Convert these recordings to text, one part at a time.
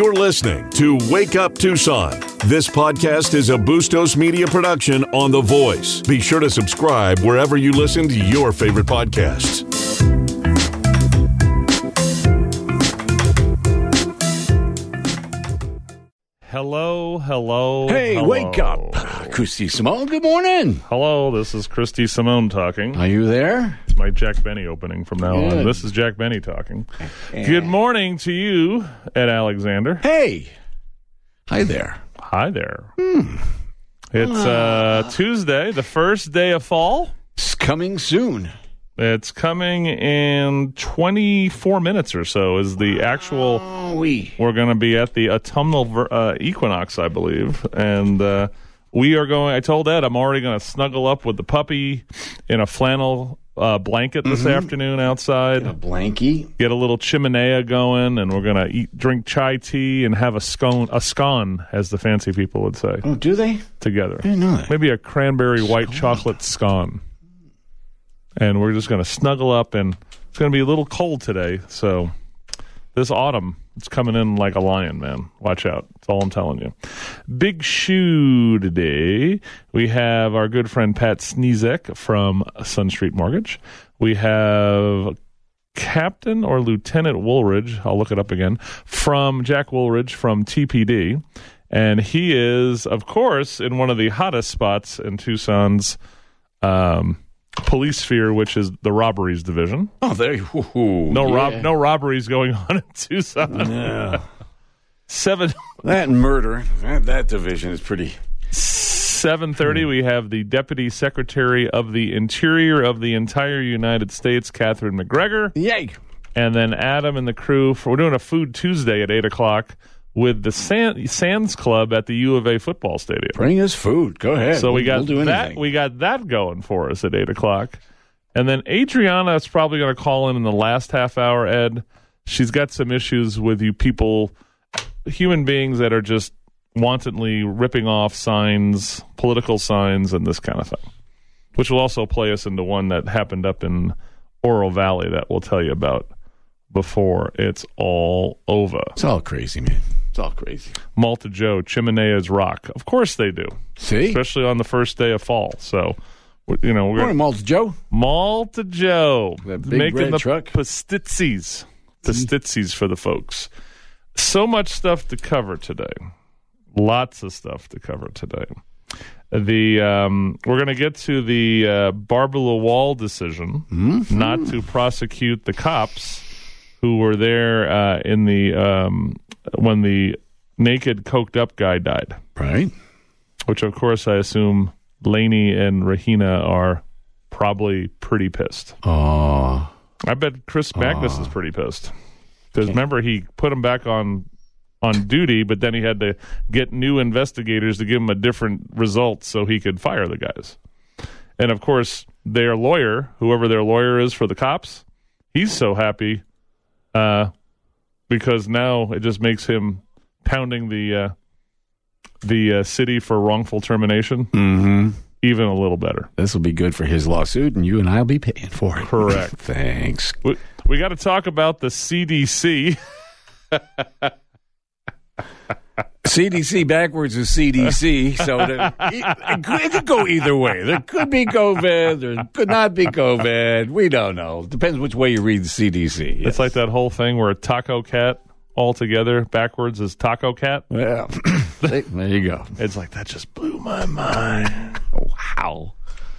You're listening to Wake Up Tucson. This podcast is a Bustos Media production on The Voice. Be sure to subscribe wherever you listen to your favorite podcasts. Hello. Hey, wake up. Christy Simone, good morning. Hello, this is Christy Simone talking. Are you there? It's my Jack Benny opening from now Good. on. This is Jack Benny talking. Good morning to you, Ed Alexander. Hey. Hi there. Hi there. It's Tuesday, the first day of fall. It's coming soon. It's coming in 24 minutes or so is the actual... We're going to be at the autumnal equinox, I believe. And we are going... I told Ed I'm already going to snuggle up with the puppy in a flannel blanket this afternoon outside. A blankie. Get a little chimenea going, and we're going to drink chai tea and have a scone, as the fancy people would say. Oh, do they? Together. I didn't know that. Maybe a cranberry white chocolate scone. And we're just going to snuggle up, and it's going to be a little cold today. So this autumn, it's coming in like a lion, man. Watch out. That's all I'm telling you. Big shoe today. We have our good friend Pat Sniezek from Sun Street Mortgage. We have Captain or Lieutenant Woolridge, I'll look it up again, from Jack Woolridge from TPD. And he is, of course, in one of the hottest spots in Tucson's police sphere, which is the robberies division. Oh, there you go. No robberies going on in Tucson. No. That and murder. That division is pretty... 7:30, we have the Deputy Secretary of the Interior of the entire United States, Catherine McGregor. Yay. And then Adam and the crew, we're doing a Food Tuesday at 8 o'clock with the Sands Club at the U of A football stadium. Bring us food. Go ahead. So we got we'll do that. anything. We got that going for us at 8 o'clock. And then Adriana is probably going to call in the last half hour, Ed. She's got some issues with you people, human beings that are just wantonly ripping off signs, political signs, and this kind of thing, which will also play us into one that happened up in Oro Valley that we'll tell you about before it's all over. It's all crazy, man. It's all crazy. Malta Joe, chimeneas rock. Of course they do. See? Especially on the first day of fall. So, we're morning, Malta Joe. Malta Joe. That big making red the truck. pastizzis for the folks. So much stuff to cover today. Lots of stuff to cover today. We're going to get to the Barbara Lawal decision not to prosecute the cops who were there in the when the naked, coked-up guy died. Right. Which, of course, I assume Lainey and Rahina are probably pretty pissed. Oh. I bet Chris Magnus is pretty pissed. Because remember, he put him back on duty, but then he had to get new investigators to give him a different result so he could fire the guys. And, of course, their lawyer, whoever their lawyer is for the cops, he's so happy because now it just makes him pounding the city for wrongful termination even a little better. This will be good for his lawsuit, and you and I will be paying for it. Correct. Thanks. We got to talk about the CDC. CDC backwards is CDC, so it could go either way. There could be COVID, there could not be COVID. We don't know. Depends which way you read the CDC. Yes. It's like that whole thing where Taco Cat altogether backwards is Taco Cat. Well, there you go. It's like, that just blew my mind. Wow.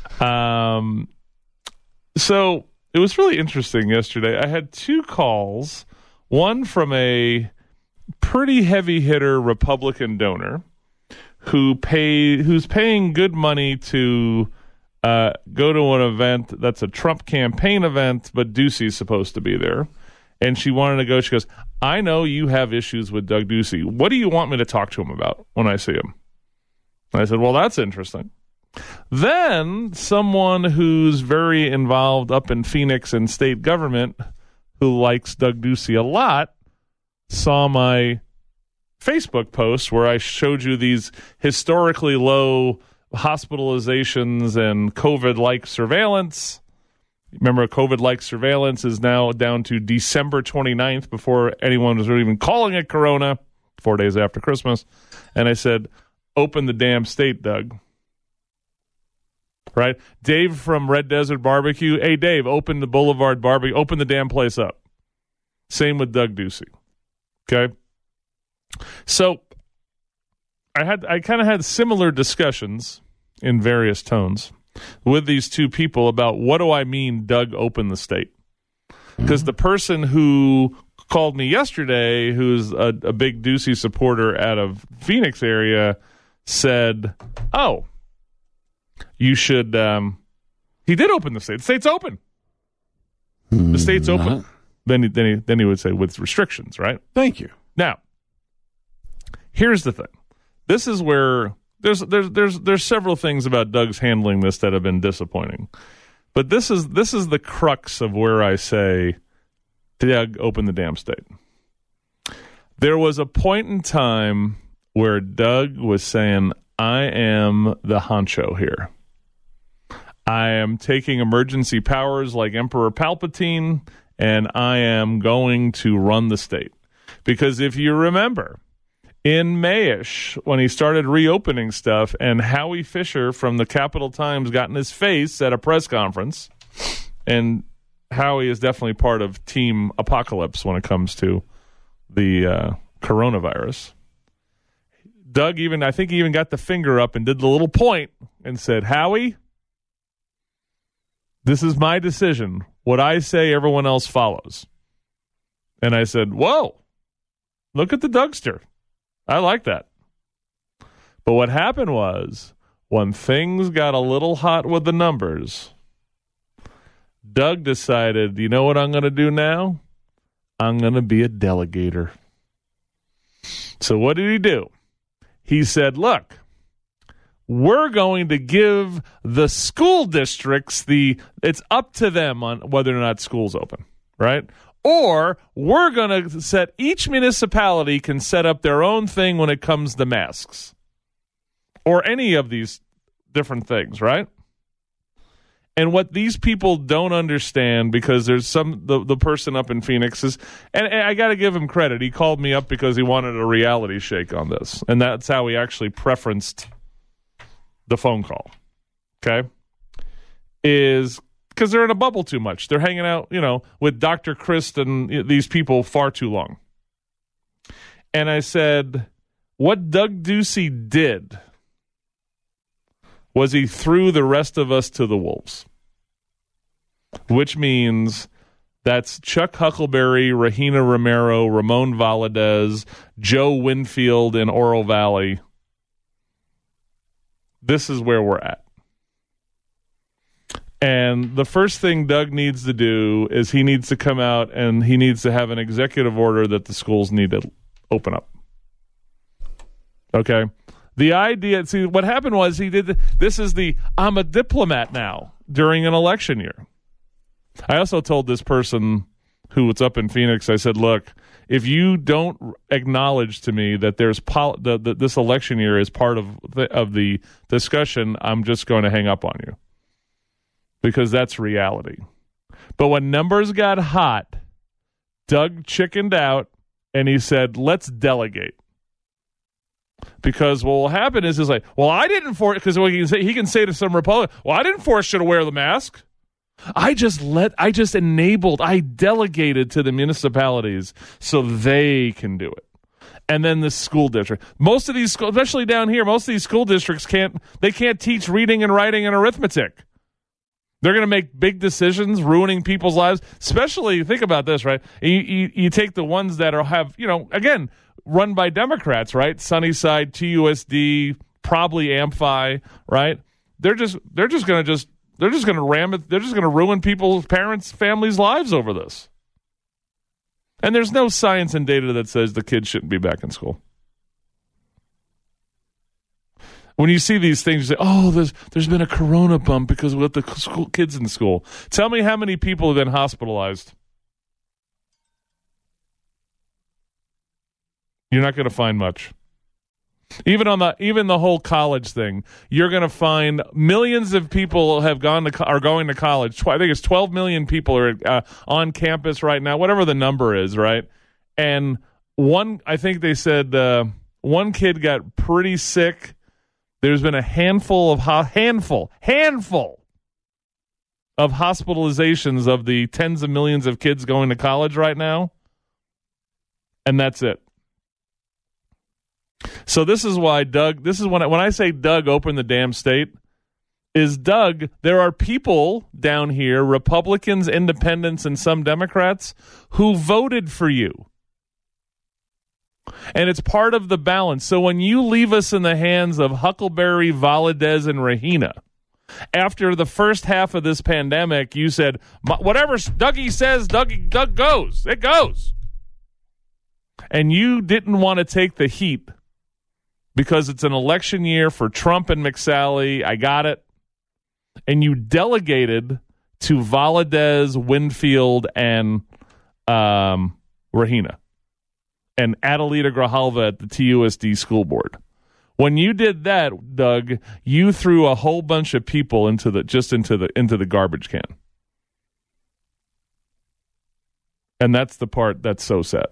So it was really interesting yesterday. I had two calls, one from a pretty heavy hitter Republican donor who's paying good money to go to an event that's a Trump campaign event, but Ducey's supposed to be there. And she wanted to go. She goes, I know you have issues with Doug Ducey. What do you want me to talk to him about when I see him? And I said, well, that's interesting. Then someone who's very involved up in Phoenix and state government who likes Doug Ducey a lot saw my Facebook post where I showed you these historically low hospitalizations and COVID-like surveillance. Remember, COVID-like surveillance is now down to December 29th before anyone was really even calling it corona. 4 days after Christmas. And I said, open the damn state, Doug. Right? Dave from Red Desert Barbecue. Hey, Dave, open the Boulevard Barbecue. Open the damn place up. Same with Doug Ducey. Okay? So I kind of had similar discussions in various tones with these two people about what do I mean, Doug, open the state? Because the person who called me yesterday, who's a big Ducey supporter out of Phoenix area, said, oh, you should, he did open the state. The state's open. The state's open. Then he would say with restrictions, right? Thank you. Now, here's the thing. This is where there's several things about Doug's handling this that have been disappointing. But this is the crux of where I say, Doug, open the damn state. There was a point in time where Doug was saying, I am the honcho here. I am taking emergency powers like Emperor Palpatine, and I am going to run the state. Because if you remember, in Mayish, when he started reopening stuff, and Howie Fisher from the Capital Times got in his face at a press conference, and Howie is definitely part of Team Apocalypse when it comes to the coronavirus. Doug I think he even got the finger up and did the little point and said, Howie, this is my decision. What I say, everyone else follows. And I said, whoa, look at the Dougster. I like that. But what happened was, when things got a little hot with the numbers, Doug decided, you know what I'm going to do now? I'm going to be a delegator. So what did he do? He said, look, we're going to give the school districts it's up to them on whether or not school's open, right? Or we're going to set each municipality can set up their own thing when it comes to masks or any of these different things, right? And what these people don't understand, because there's the person up in Phoenix is, and I got to give him credit. He called me up because he wanted a reality shake on this. And that's how he actually preferenced the phone call. Okay? Is because they're in a bubble too much. They're hanging out, with Dr. Christ and these people far too long. And I said, what Doug Ducey did was he threw the rest of us to the wolves, which means that's Chuck Huckleberry, Regina Romero, Ramon Valadez, Joe Winfield in Oro Valley. This is where we're at. And the first thing Doug needs to do is he needs to come out and he needs to have an executive order that the schools need to open up. Okay? The idea, see, what happened was I'm a diplomat now during an election year. I also told this person who was up in Phoenix, I said, look, if you don't acknowledge to me that there's this election year is part of the discussion, I'm just going to hang up on you. Because that's reality. But when numbers got hot, Doug chickened out and he said, let's delegate. Because what will happen is like, well, I didn't force, because he can say to some Republican, well, I didn't force you to wear the mask. I delegated to the municipalities so they can do it. And then the school district. Most of these schools, especially down here, most of these school districts can't teach reading and writing and arithmetic. They're going to make big decisions, ruining people's lives. Especially, think about this, right? You take the ones that have, again, run by Democrats, right? Sunnyside, TUSD, probably Amphi, right? They're just going to ram it. They're just going to ruin people's parents' families' lives over this. And there's no science and data that says the kids shouldn't be back in school. When you see these things, you say, oh, there's been a corona bump because with the school kids in school. Tell me how many people have been hospitalized. You're not going to find much. Even the whole college thing, you're going to find millions of people are going to college. I think it's 12 million people are on campus right now, whatever the number is, right? And I think they said one kid got pretty sick. There's been a handful of hospitalizations of the tens of millions of kids going to college right now, and that's it. So this is why Doug, this is when I say Doug opened the damn state, is Doug, there are people down here, Republicans, independents, and some Democrats, who voted for you. And it's part of the balance. So when you leave us in the hands of Huckleberry, Valadez, and Rahina, after the first half of this pandemic, you said, whatever Dougie says, Doug goes. It goes. And you didn't want to take the heat because it's an election year for Trump and McSally. I got it. And you delegated to Valadez, Winfield, and Rahina, and Adelita Grijalva at the TUSD school board. When you did that, Doug, you threw a whole bunch of people into the garbage can. And that's the part that's so sad.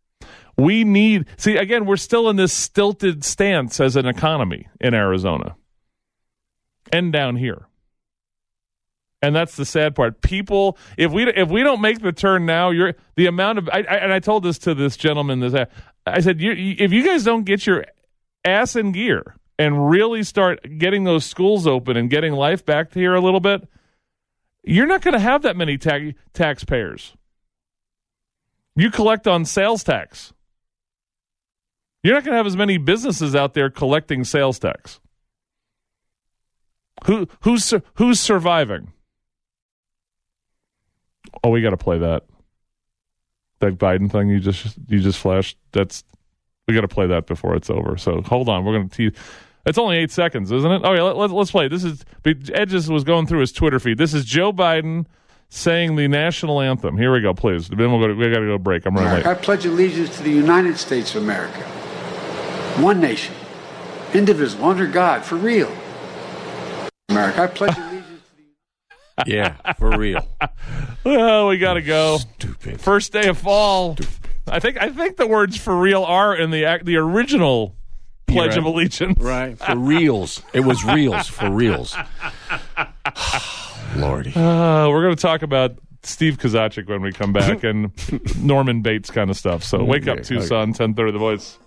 Again, we're still in this stilted stance as an economy in Arizona and down here. And that's the sad part. People, if we don't make the turn now, the amount of I told this to this gentleman. I said, if you guys don't get your ass in gear and really start getting those schools open and getting life back to here a little bit, you're not going to have that many taxpayers. You collect on sales tax. You're not going to have as many businesses out there collecting sales tax. Who's surviving? Oh, we got to play that Biden thing you just flashed. We got to play that before it's over. So hold on, we're going to. It's only 8 seconds, isn't it? Oh yeah, let's play. This is Ed just was going through his Twitter feed. This is Joe Biden saying the national anthem. Here we go, please. Then we got to go to break. I'm running late. I pledge allegiance to the United States of America, one nation, indivisible, under God, for real. America, I pledge allegiance. Yeah, for real. Well, we got to go. Stupid. First day of fall. Stupid. I think the words "for real" are in the original Pledge of Allegiance. Right, for reals. It was reals, for reals. Lordy. We're going to talk about Steve Kozachik when we come back and Norman Bates kind of stuff. So wake up, Tucson, 10:30 The Voice.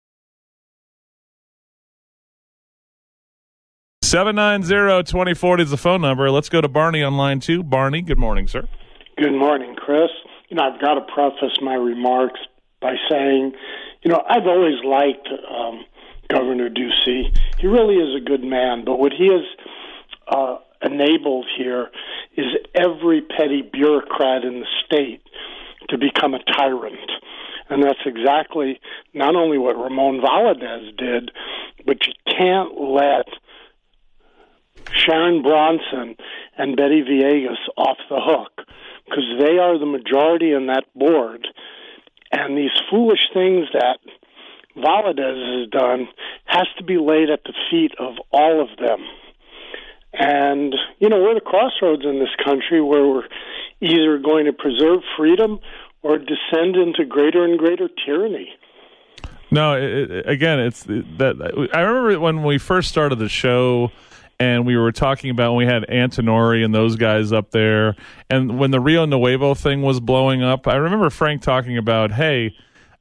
790-2040 is the phone number. Let's go to Barney on line 2. Barney, good morning, sir. Good morning, Chris. I've got to preface my remarks by saying, I've always liked Governor Ducey. He really is a good man, but what he has enabled here is every petty bureaucrat in the state to become a tyrant. And that's exactly not only what Ramon Valadez did, but you can't let Sharon Bronson and Betty Villegas off the hook, because they are the majority in that board. And these foolish things that Valadez has done has to be laid at the feet of all of them. And, we're at a crossroads in this country where we're either going to preserve freedom or descend into greater and greater tyranny. No, it's that. I remember when we first started the show, and we were talking about when we had Antonori and those guys up there, and when the Rio Nuevo thing was blowing up, I remember Frank talking about, hey,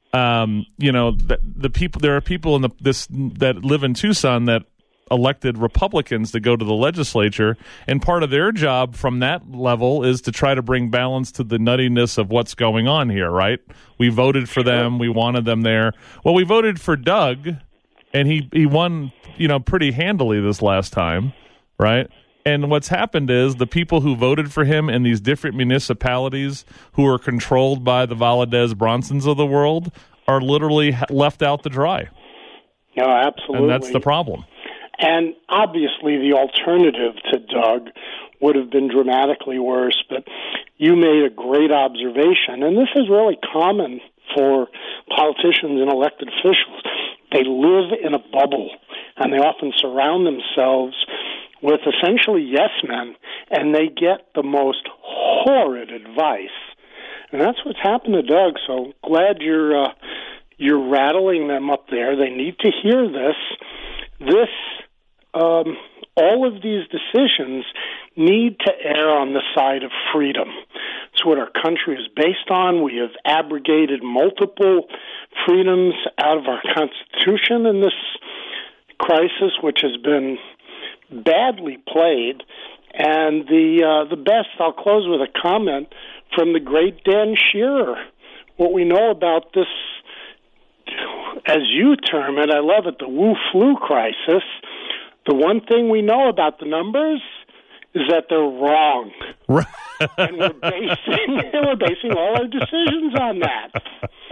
the people. There are people in that live in Tucson that elected Republicans to go to the legislature, and part of their job from that level is to try to bring balance to the nuttiness of what's going on here. Right? We voted for them. We wanted them there. Well, we voted for Doug, and he won, pretty handily this last time, right? And what's happened is the people who voted for him in these different municipalities who are controlled by the Valadez Bronsons of the world are literally left out to dry. No, absolutely. And that's the problem. And obviously the alternative to Doug would have been dramatically worse, but you made a great observation, and this is really common for politicians and elected officials. They live in a bubble, and they often surround themselves with essentially yes men, and they get the most horrid advice. And that's what's happened to Doug, so glad you're You're rattling them up there. They need to hear this. All of these decisions need to err on the side of freedom. It's what our country is based on. We have abrogated multiple freedoms out of our Constitution in this crisis, which has been badly played. And the best, I'll close with a comment from the great Dan Shearer. What we know about this, as you term it, I love it, the Wu-flu crisis. The one thing we know about the numbers is that they're wrong. Right. And we're basing all our decisions on that.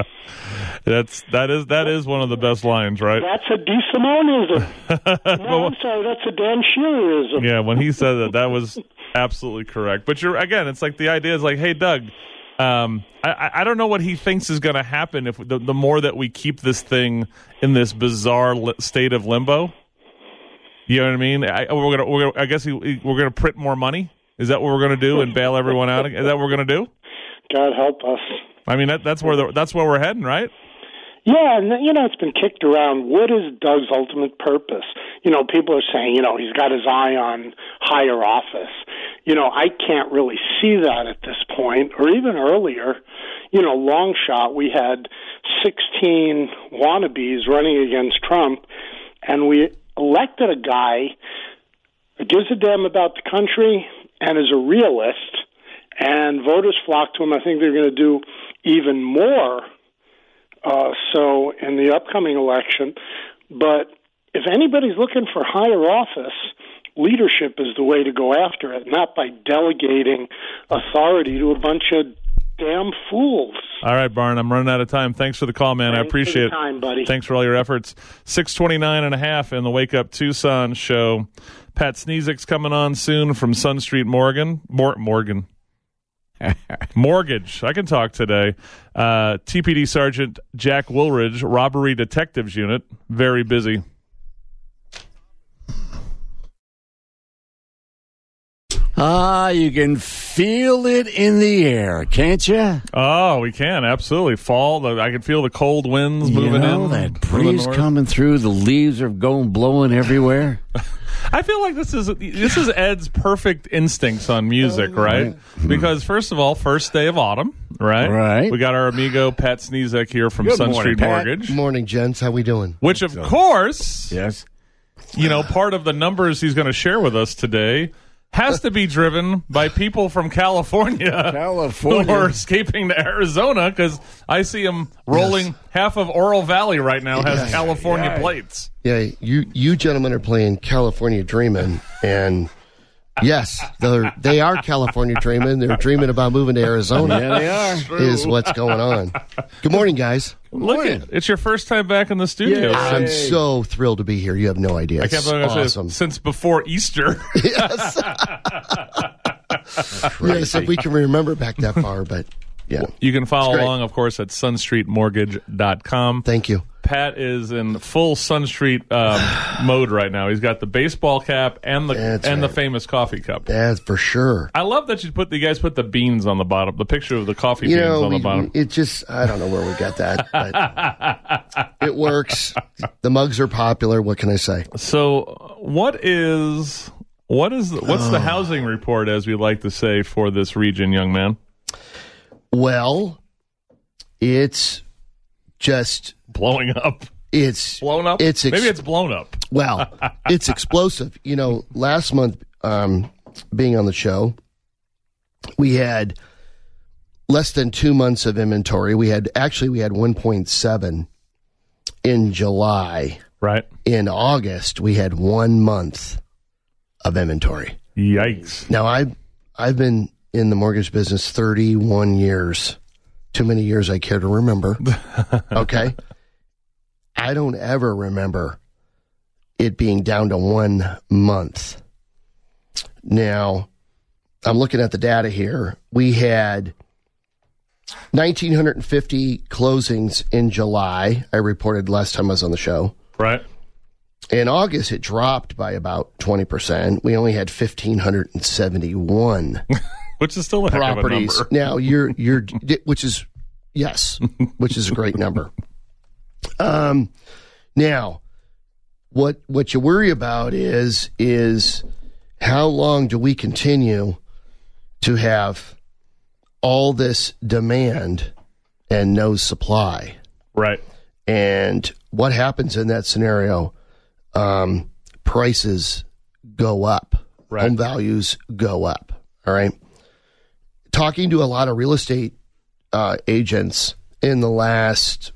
That is one of the best lines, right? That's a DeSimoneism. No, I'm sorry, that's a Dan Shearerism. Yeah, when he said that was absolutely correct. But it's like the idea is like, hey, Doug, I don't know what he thinks is going to happen if the more that we keep this thing in this bizarre state of limbo. You know what I mean? I guess we're gonna print more money. Is that what we're gonna do and bail everyone out? Is that what we're gonna do? God help us. I mean, that's where we're heading, right? Yeah, and it's been kicked around. What is Doug's ultimate purpose? People are saying, he's got his eye on higher office. I can't really see that at this point, or even earlier. Long shot, we had 16 wannabes running against Trump, and we elected a guy who gives a damn about the country and is a realist, and voters flock to him. I think they're going to do even more so in the upcoming election. But if anybody's looking for higher office, leadership is the way to go after it, not by delegating authority to a bunch of damn fools. All right, Barn, I'm running out of time. Thanks for the call, man. I appreciate it. Time, buddy. Thanks for all your efforts. 6:29.5 in the Wake Up Tucson show. Pat Sneezik's coming on soon from Sun Street Mortgage. I can talk today. TPD Sergeant Jack Woolridge, Robbery Detectives Unit, very busy. You can feel it in the air, can't you? Oh, we can, absolutely. Fall, I can feel the cold winds moving in. That breeze coming through, the leaves are blowing everywhere. I feel like this is Ed's perfect instincts on music, right? Because first of all, first day of autumn, right? Right. We got our amigo Pat Sneezek here from Sun Street Mortgage. Good morning, gents. How we doing? Which, of course, yes, part of the numbers he's going to share with us today has to be driven by people from California who are escaping to Arizona, because I see them rolling. Half of Oro Valley right now has California plates. Yeah, you gentlemen are playing California Dreamin', and yes, they are California Dreamin'. They're dreaming about moving to Arizona. Yeah, they are. Is what's going on. Good morning, guys. Look, it's your first time back in the studio. I'm so thrilled to be here. You have no idea. I can't believe awesome. Since before Easter. Yes. Yes, if we can remember back that far, but yeah. You can follow along, of course, at sunstreetmortgage.com. Thank you. Pat is in full Sun Street mode right now. He's got the baseball cap and the famous coffee cup. That's for sure. I love that you guys put the beans on the bottom, the picture of the coffee beans on the bottom. It just, I don't know where we got that, but it works. The mugs are popular. What can I say? So what's the housing report, as we like to say, for this region, young man? Well, it's just blowing up. It's blown up. Maybe it's blown up. Well, it's explosive. Last month, being on the show, we had less than 2 months of inventory. We had 1.7 in July. Right. In August, we had 1 month of inventory. Yikes. Now, I've been in the mortgage business 31 years. Too many years I care to remember. Okay? I don't ever remember it being down to 1 month. Now, I'm looking at the data here. We had 1,950 closings in July. I reported last time I was on the show. Right. In August, it dropped by about 20%. We only had 1,571. Which is still a heck properties. Of a number. Now, which is a great number. Now, what you worry about is how long do we continue to have all this demand and no supply? Right. And what happens in that scenario? Prices go up. Right. Home values go up. All right. Talking to a lot of real estate agents in the last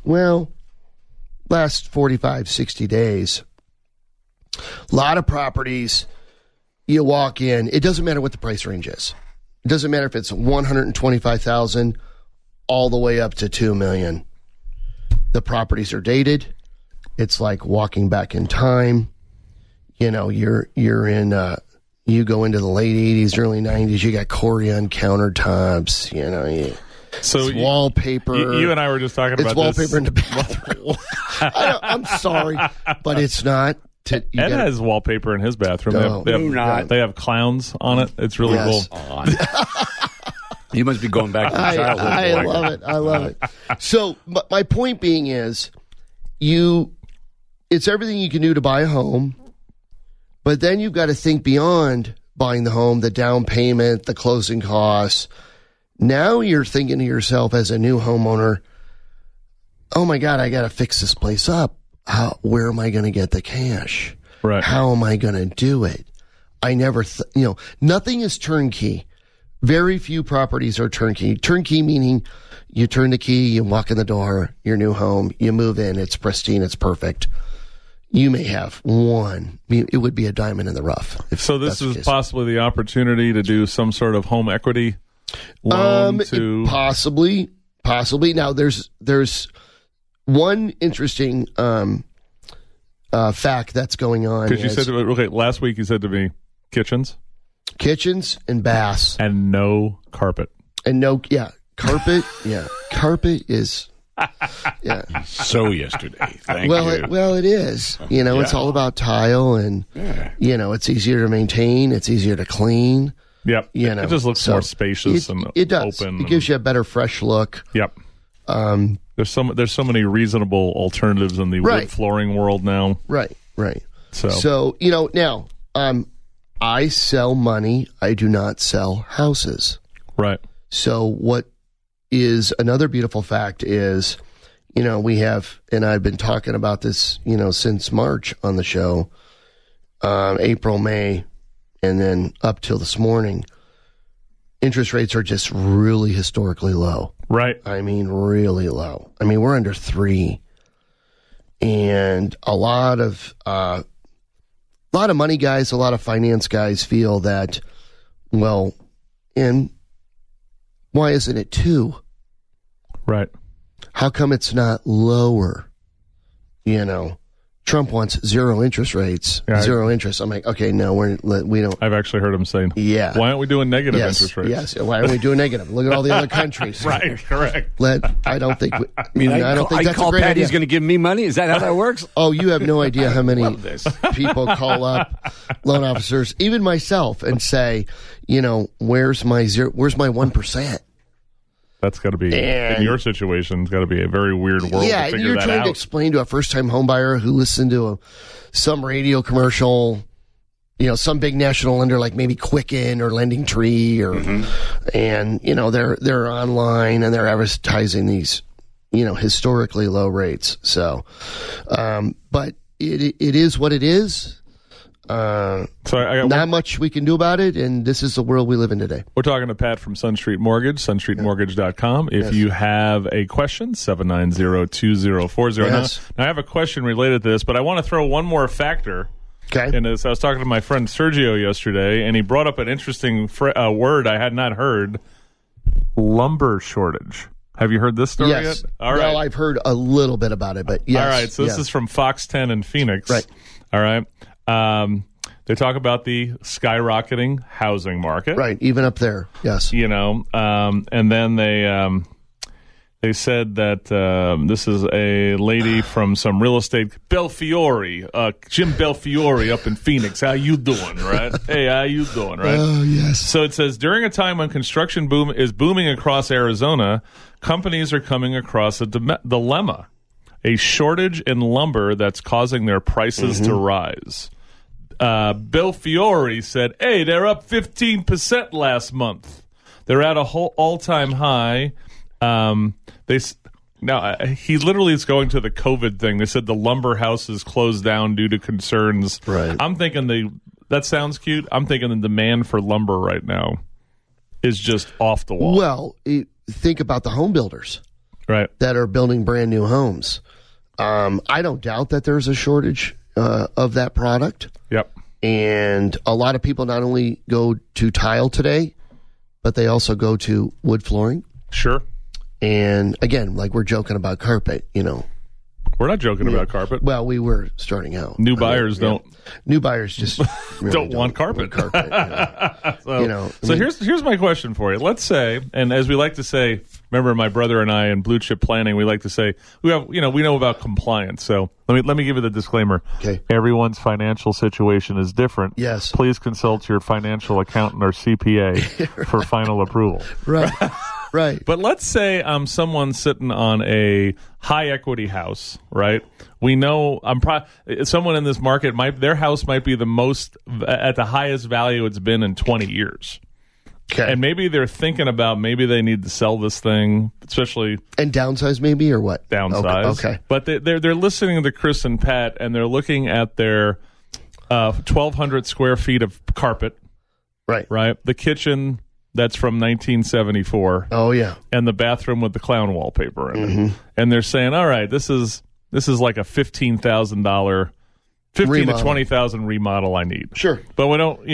45, 60 days, a lot of properties, you walk in, it doesn't matter what the price range is. It doesn't matter if it's $125,000 all the way up to $2 million. The properties are dated. It's like walking back in time. You know, you're in you go into the late 80s, early 90s, you got Corian countertops, you know, it's wallpaper. You and I were just talking about wallpaper this. in the bathroom. I'm sorry, but it's not. Ed has wallpaper in his bathroom. They have clowns on it. It's really cool. You must be going back to childhood. I love it. I love it. So my point being is, it's everything you can do to buy a home, but then you've got to think beyond buying the home, the down payment, the closing costs. Now you're thinking to yourself as a new homeowner, oh my God, I got to fix this place up. Where am I going to get the cash? Right. How am I going to do it? I never, nothing is turnkey. Very few properties are turnkey. Turnkey meaning you turn the key, you walk in the door, your new home, you move in, it's pristine, it's perfect. You may have one. It would be a diamond in the rough. So this is possibly the opportunity to do some sort of home equity loan possibly. Now there's one interesting fact that's going on. Because you said last week you said to me kitchens and baths and no carpet carpet carpet is so yesterday. Thank you. It is. It's all about tile and it's easier to maintain, it's easier to clean. Yep. It just looks more spacious and it does. Open. It gives you a better fresh look. Yep. There's so many reasonable alternatives in the wood flooring world now. Right. So now I sell money. I do not sell houses. Right. So what is another beautiful fact is, we have, and I've been talking about this, since March on the show, April, May, and then up till this morning, interest rates are just really historically low. Right. I mean, really low. I mean, we're under 3. And a lot of money guys, a lot of finance guys feel that, and why isn't it 2? Right. How come it's not lower? Trump wants zero interest rates, zero interest. I'm like, okay, no, we don't. I've actually heard him saying, why aren't we doing negative interest rates? Yes, why aren't we doing negative? Look at all the other countries. Right, correct. I don't think. I don't think that's a great idea. Patty's going to give me money. Is that how that works? Oh, you have no idea how many people call up loan officers, even myself, and say, where's my 1%? That's got to be, in your situation, it's got to be a very weird world to figure that out. Yeah, you're trying to explain to a first-time home buyer who listened to some radio commercial, some big national lender like maybe Quicken or Lending Tree, and they're online and they're advertising these, historically low rates. So, but it is what it is. So I not much we can do about it, and this is the world we live in today. We're talking to Pat from Sun Street Mortgage, sunstreetmortgage.com. If you have a question, 790-2040. Yes. Now, I have a question related to this, but I want to throw one more factor in this. I was talking to my friend Sergio yesterday, and he brought up an interesting word I had not heard, lumber shortage. Have you heard this story yet? All right. No, I've heard a little bit about it, but yes. All right, so this is from Fox 10 in Phoenix. Right. All right. They talk about the skyrocketing housing market. Right, even up there, yes. And then they said that this is a lady from some real estate, Belfiore, Jim Belfiore up in Phoenix. How you doing, right? Hey, how you doing, right? Oh, yes. So it says, during a time when construction boom is booming across Arizona, companies are coming across a dilemma. a shortage in lumber that's causing their prices to rise. Bill Fiore said, hey, they're up 15% last month. They're at a whole all-time high. He literally is going to the COVID thing. They said the lumber houses closed down due to concerns. Right. I'm thinking that sounds cute. I'm thinking the demand for lumber right now is just off the wall. Well, think about the home builders Right. that are building brand new homes. I don't doubt that there's a shortage of that product. Yep. And a lot of people not only go to tile today, but they also go to wood flooring. Sure. And again, like we're joking about carpet, We're not joking about carpet. Well, we were starting out. New buyers don't. New buyers just really Don't want carpet. So here's my question for you. Let's say, and as we like to say, remember my brother and I in Blue Chip Planning, we like to say we know about compliance. So let me give you the disclaimer. Okay. Everyone's financial situation is different. Yes. Please consult your financial accountant or CPA for final approval. Right. Right. But let's say I'm someone sitting on a high equity house, right? We know someone in this market their house might be the most at the highest value it's been in 20 years. Okay. And maybe they're thinking about maybe they need to sell this thing, especially and downsize maybe or what? Downsize. Okay. But they're listening to Chris and Pat and they're looking at their 1,200 square feet of carpet. Right. Right. The kitchen. That's from 1974. Oh yeah, and the bathroom with the clown wallpaper in it. And they're saying, "All right, this is like a $15,000, $15,000 to $20,000 remodel I need." Sure, but we don't.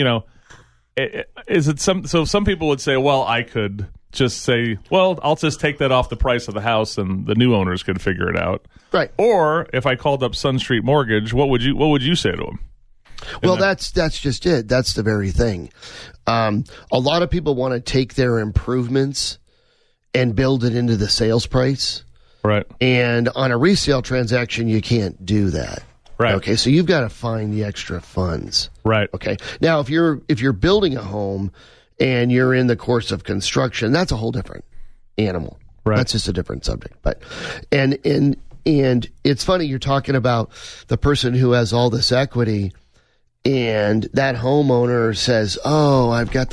Is it some? So some people would say, "Well, I could just say, well, I'll just take that off the price of the house, and the new owners could figure it out." Right. Or if I called up Sun Street Mortgage, what would you say to them? Well, that's just it. That's the very thing. A lot of people want to take their improvements and build it into the sales price. Right. And on a resale transaction, you can't do that. Right. Okay. So you've got to find the extra funds. Right. Okay. Now, if you're building a home and you're in the course of construction, that's a whole different animal. Right. That's just a different subject. But and it's funny you're talking about the person who has all this equity. And that homeowner says, "Oh, I've got the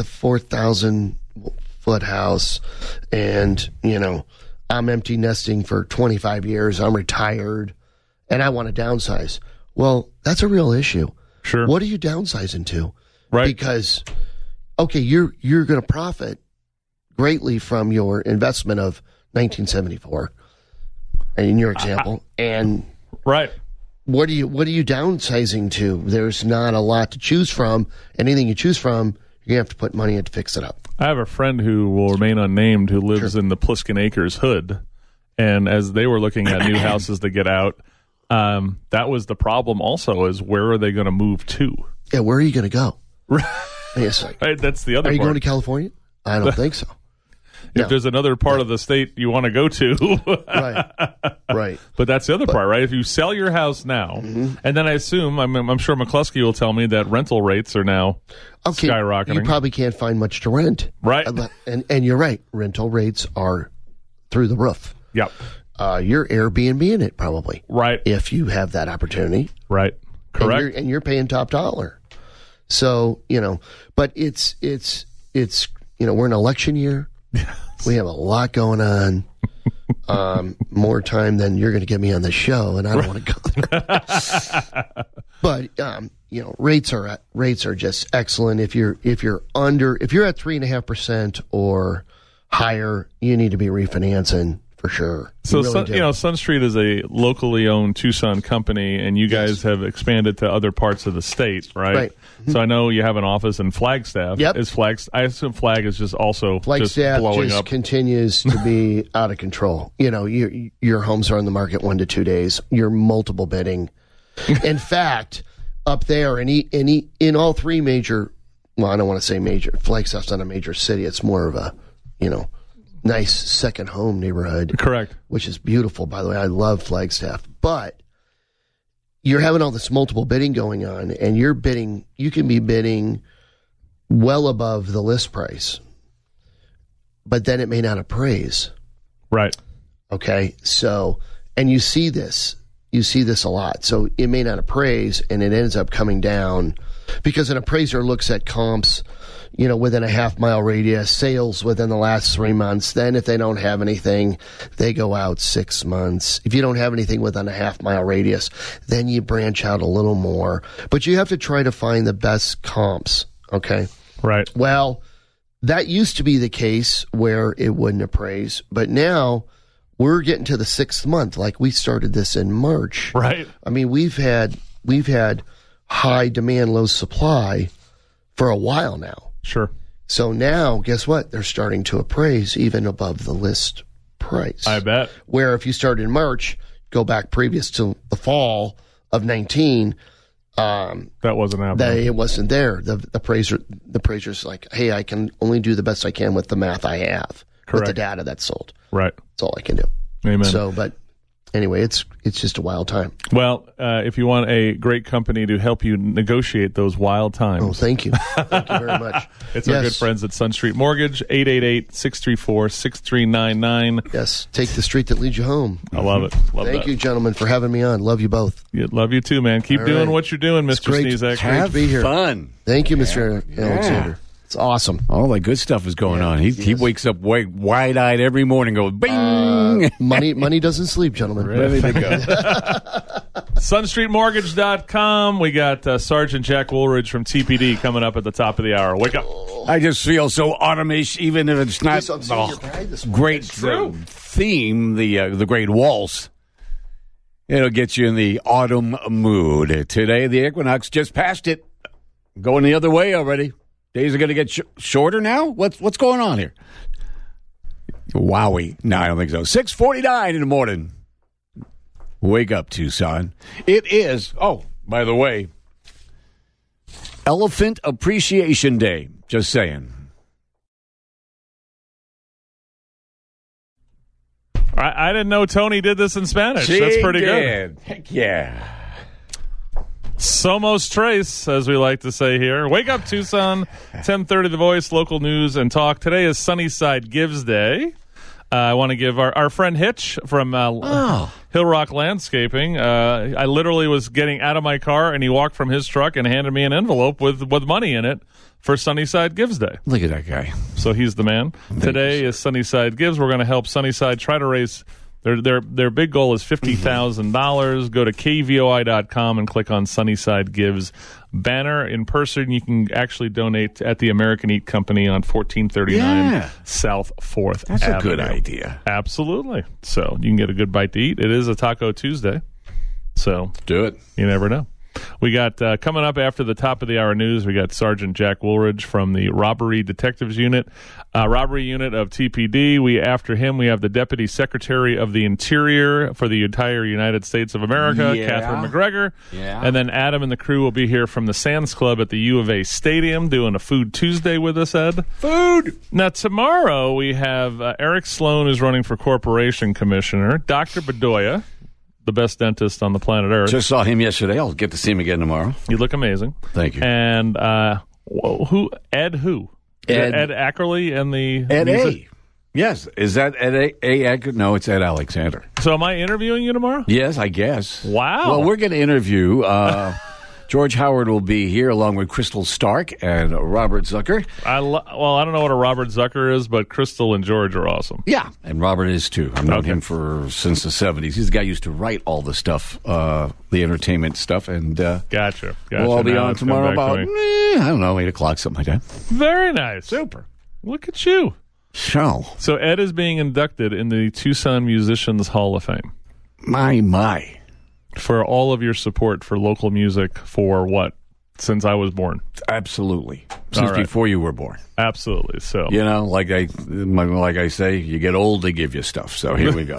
4,000-foot house, and I'm empty nesting for 25 years. I'm retired, and I want to downsize." Well, that's a real issue. Sure. What are you downsizing to? Right. Because, okay, you're going to profit greatly from your investment of 1974, in your example, and right. What are you downsizing to? There's not a lot to choose from. Anything you choose from, you're gonna have to put money in to fix it up. I have a friend who will remain unnamed who lives in the Pliskin Acres hood, and as they were looking at new houses to get out, that was the problem. Also, is where are they going to move to? Yeah, where are you going to go? Right. It's like, right, that's the other. Are you part. going to California? I don't think so. If there's another part of the state you want to go to. Right. But that's the other part, right? If you sell your house now, and then I assume, I'm sure McCluskey will tell me that rental rates are now skyrocketing. You probably can't find much to rent. Right. And you're right. Rental rates are through the roof. Yep. You're Airbnb in it probably. Right. If you have that opportunity. Right. Correct. And you're paying top dollar. So, but it's we're in election year. We have a lot going on. More time than you're going to get me on the show, and I don't want to go there. But rates are just excellent. If you're at 3.5% or higher, you need to be refinancing for sure. So Sun Street is a locally owned Tucson company, and you guys have expanded to other parts of the state, right? Right. So I know you have an office in Flagstaff. Yep. I assume Flag is just also Flagstaff blowing just up. continues to be out of control. Your homes are on the market 1 to 2 days. You're multiple bidding. In fact, up there in all three major, well, I don't want to say major. Flagstaff's not a major city. It's more of a, nice second home neighborhood. Correct. Which is beautiful, by the way. I love Flagstaff. But you're having all this multiple bidding going on, and you can be bidding well above the list price, but then it may not appraise. Right. Okay. So, And you see this a lot. So it may not appraise, and it ends up coming down because an appraiser looks at comps, within a half-mile radius, sales within the last 3 months. Then if they don't have anything, they go out 6 months. If you don't have anything within a half-mile radius, then you branch out a little more. But you have to try to find the best comps, okay? Right. Well, that used to be the case where it wouldn't appraise, but now we're getting to the 6th month. Like, we started this in March. Right. I mean, we've had high demand, low supply for a while now. Sure. So now, guess what? They're starting to appraise even above the list price. I bet. Where if you start in March, go back previous to the fall of 19, that wasn't happening. It wasn't there. The appraiser's like, hey, I can only do the best I can with the math I have, with the data that's sold. Right. That's all I can do. Amen. So, but anyway, it's just a wild time. Well, if you want a great company to help you negotiate those wild times. Oh, thank you. Thank you very much. It's our good friends at Sun Street Mortgage, 888-634-6399. Yes, take the street that leads you home. I love it. Thank you, gentlemen, for having me on. Love you both. Love you too, man. Keep doing what you're doing, Mr. Sneezak. Great to be here. Fun. Thank you, Mr. Alexander. It's awesome. All that good stuff is going on. He wakes up wide-eyed every morning going, bing! Money doesn't sleep, gentlemen. Ready to go. SunStreetMortgage.com. We got Sergeant Jack Woolridge from TPD coming up at the top of the hour. Wake up. I just feel so autumnish, even if it's not great theme, the great waltz. It'll get you in the autumn mood. Today, the equinox just passed it. Going the other way already. Days are going to get shorter now? What's going on here? Wowie. No, I don't think so. 6:49 in the morning. Wake up, Tucson. It is, by the way, Elephant Appreciation Day. Just saying. I didn't know Tony did this in Spanish. That's pretty good. Heck yeah. Somos Trace, as we like to say here. Wake up, Tucson. 10:30 The Voice, local news and talk. Today is Sunnyside Gives Day. I want to give our friend Hitch from Hill Rock Landscaping. I literally was getting out of my car, and he walked from his truck and handed me an envelope with money in it for Sunnyside Gives Day. Look at that guy. So he's the man. Today is Sunnyside Gives. We're going to help Sunnyside try to raise their big goal is $50,000. Go to kvoi.com and click on Sunnyside Gives banner. In person, you can actually donate at the American Eat Company on 1439 South 4th Avenue. That's a good idea. Absolutely. So you can get a good bite to eat. It is a Taco Tuesday. So do it. You never know. We got coming up after the top of the hour news, we got Sergeant Jack Woolridge from the Robbery Detectives Unit, Robbery Unit of TPD. After him, we have the Deputy Secretary of the Interior for the entire United States of America, Catherine McGregor. Yeah. And then Adam and the crew will be here from the Sands Club at the U of A Stadium doing a Food Tuesday with us, Ed. Food! Now, tomorrow we have Eric Sloan, who's running for Corporation Commissioner, Dr. Bedoya, the best dentist on the planet Earth. Just saw him yesterday. I'll get to see him again tomorrow. You look amazing. Thank you. And who? Ed Ackerley and the Ed A. Yes. Is that Ed A? No, it's Ed Alexander. So am I interviewing you tomorrow? Yes, I guess. Wow. Well, we're going to interview George Howard will be here along with Crystal Stark and Robert Zucker. I don't know what a Robert Zucker is, but Crystal and George are awesome. Yeah, and Robert is too. I've known him since the 70s. He's the guy who used to write all the stuff, the entertainment stuff. And Gotcha. We'll all be on tomorrow about, I don't know, 8 o'clock, something like that. Very nice. Super. Look at you. So Ed is being inducted in the Tucson Musicians Hall of Fame. My. For all of your support for local music for what? Since I was born. Absolutely. Since before you were born. Absolutely. So like I say, you get old, they give you stuff. So here we go.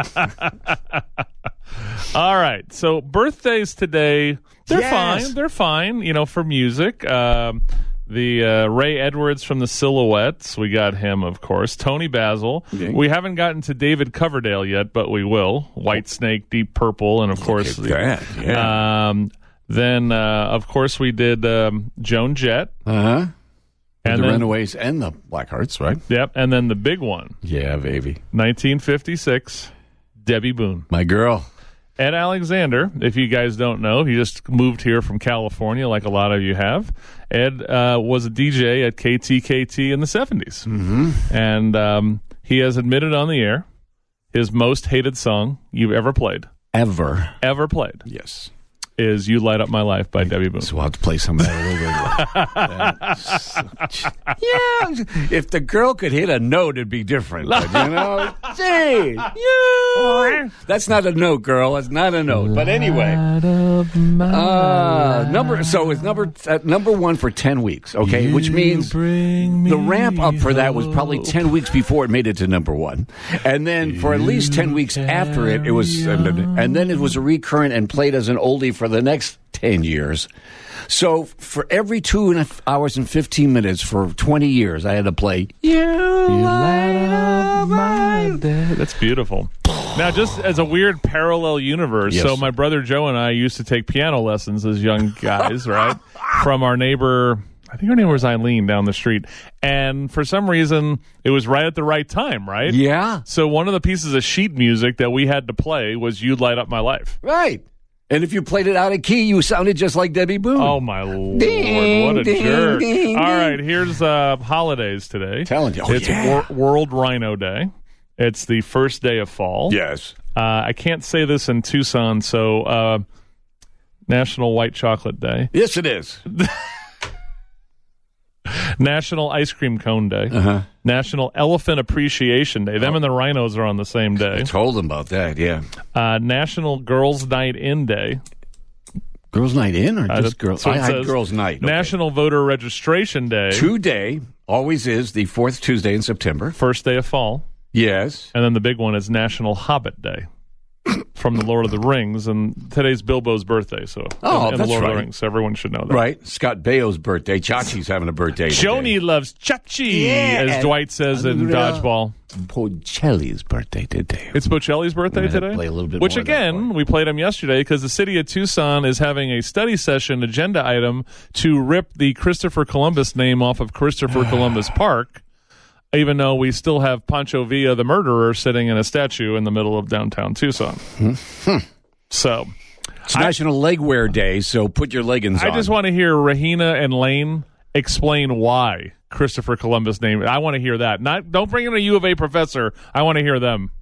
All right. So birthdays today, they're fine. They're fine, for music. The Ray Edwards from the Silhouettes, we got him, of course. Tony Basil. Okay. We haven't gotten to David Coverdale yet, but we will. White Snake, Deep Purple, and of course, then of course we did Joan Jett. And the Runaways and the Blackhearts, right? Yep, and then the big one. Yeah, baby. 1956, Debbie Boone. My girl. Ed Alexander, if you guys don't know, he just moved here from California like a lot of you have. Ed was a DJ at KTKT in the 70s. Mm-hmm. And he has admitted on the air his most hated song you've ever played. Ever played. Yes. Is You Light Up My Life by Debbie Boone. So we'll have to play some of that a little bit. Yeah. If the girl could hit a note, it'd be different. But, gee, that's not a note, girl. That's not a note. But anyway. It's number one for 10 weeks, okay? Which means the ramp up for that was probably 10 weeks before it made it to number one. And then for at least 10 weeks after it, it was, and then it was a recurrent and played as an oldie for the next 10 years. So for every 2 hours and 15 minutes for 20 years, I had to play You Light Up My Day. That's beautiful. Now, just as a weird parallel universe, Yes. so my brother Joe and I used to take piano lessons as young guys, right? From our neighbor, I think her name was Eileen, down the street. And for some reason, it was right at the right time, right? Yeah. So one of the pieces of sheet music that we had to play was You Light Up My Life. Right. And if you played it out of key, you sounded just like Debbie Boone. Oh, my Lord. Ding, What a ding, jerk. ding, All ding. right, here's holidays today. Telling you. Oh, It's yeah. World Rhino Day. It's the first day of fall. Yes. I can't say this in Tucson, so National White Chocolate Day. Yes, it is. National Ice Cream Cone Day. Uh-huh. National Elephant Appreciation Day. Them and the rhinos are on the same day. I told them about that, yeah. National Girls Night In Day. Girls' night in or just girls? That's what it I had says. girls' night. Okay. National Voter Registration Day. Today always is the fourth Tuesday in September. First day of fall. Yes. And then the big one is National Hobbit Day from the Lord of the Rings. And today's Bilbo's birthday. So Oh, in the that's Lord of right. the Rings. So everyone should know that. Right. Scott Baio's birthday. Chachi's having a birthday today. Joni loves Chachi, Yeah, as and Dwight says in Dodgeball. Bocelli's birthday today. It's Bocelli's birthday We're gonna today? play a little bit Which, more of that for again, you. we played him yesterday because the city of Tucson is having a study session agenda item to rip the Christopher Columbus name off of Christopher Columbus Park, even though we still have Pancho Villa, the murderer, sitting in a statue in the middle of downtown Tucson. So It's National Legwear Day, so put your leggings on. I just want to hear Rahina and Lane explain why Christopher Columbus name. I want to hear that. Don't bring in a U of A professor. I want to hear them.